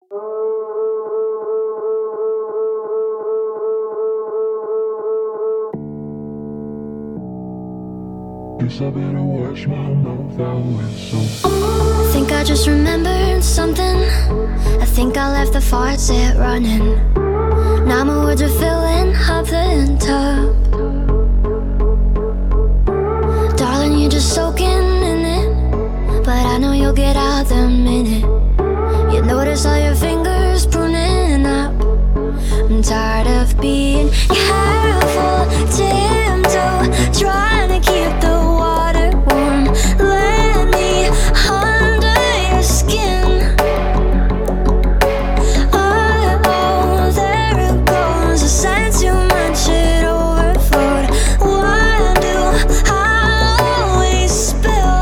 Guess I better wash my mouth out with soap. I think I just remembered something. I think I left the faucet running. Now my words are filling up the tub. Darling, you're just soaking in it, but I know you'll get out the minute you notice all your fingers pruning up. I'm tired of being careful, tiptoe, trying to keep the water warm. Let me under your skin. Oh, there it goes. I sang too much, it overflowed. Why do I always spill?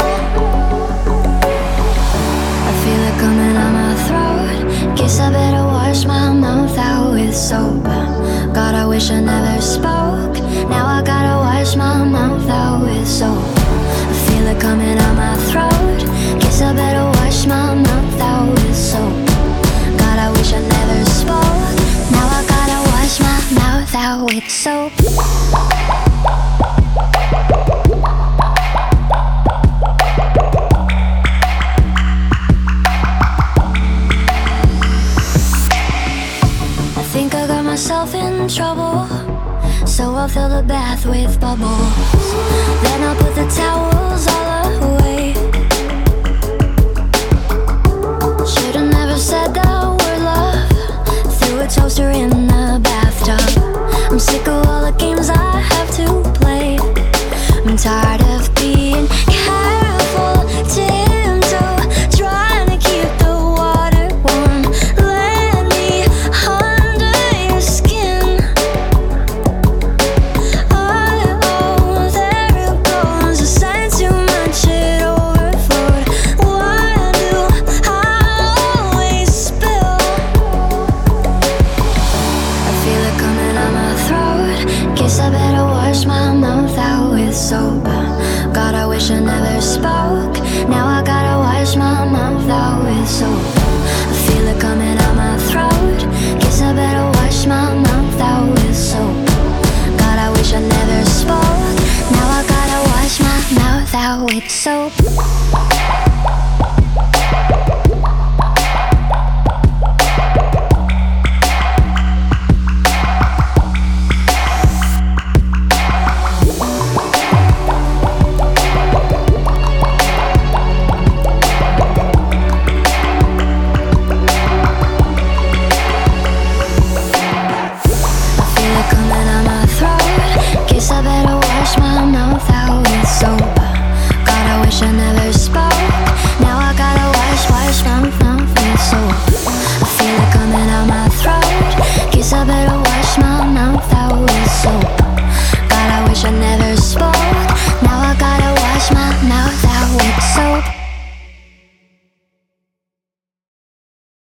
I feel it coming out my throat. Guess I better wash my mouth out with soap. God, I wish I never spoke. Now I gotta wash my mouth out with soap. I feel it coming out my throat. Guess I better wash my mouth out with soap. God, I wish I never spoke. Now I gotta wash my mouth out with soap. I think I got myself in trouble, so I'll fill the bath with bubbles. Then I'll put the towels all away. Should've never said that word, love. Threw a toaster in the bathtub. I'm sick of all the games I have to play. I'm tired of being careful, tiptoe, trying to keep the water warm. Let me under your skin. Oh, there it goes. I sang too much, it overflowed. Why do I always spill? I feel it coming out my throat. Guess I better wash my mouth out with soap. God, I wish I never spoke. Now I gotta wash my mouth out with soap. I feel it coming out my throat. Guess I better wash my mouth out with soap. God, I wish I never spoke. Now I gotta wash my mouth out with soap. Guess I better wash my mouth out with soap. God, I wish I never spoke. Now I gotta wash my mouth with soap. I feel it coming out my throat. Guess I better wash my mouth out with soap. God, I wish I never spoke.